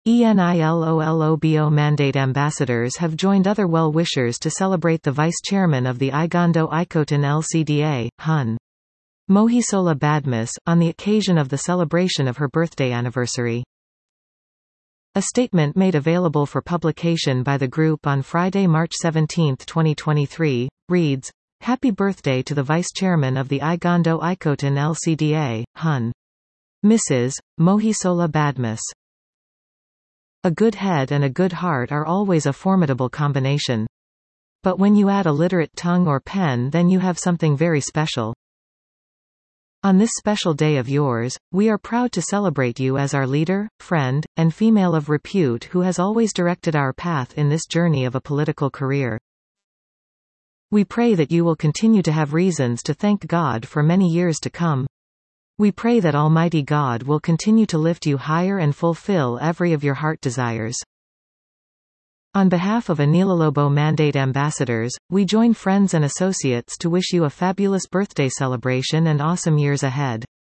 ENILOLOBO mandate ambassadors have joined other well-wishers to celebrate the vice-chairman of the Igondo Ikoton LCDA, Hun. Mohisola Badmus, on the occasion of the celebration of her birthday anniversary. A statement made available for publication by the group on Friday, March 17, 2023, reads, "Happy birthday to the vice-chairman of the Igondo Ikoton LCDA, Hun. Mrs. Mohisola Badmus. A good head and a good heart are always a formidable combination. But when you add a literate tongue or pen, then you have something very special. On this special day of yours, we are proud to celebrate you as our leader, friend, and female of repute who has always directed our path in this journey of a political career. We pray that you will continue to have reasons to thank God for many years to come. We pray that Almighty God will continue to lift you higher and fulfill every of your heart desires." On behalf of Anilobo Mandate ambassadors, we join friends and associates to wish you a fabulous birthday celebration and awesome years ahead.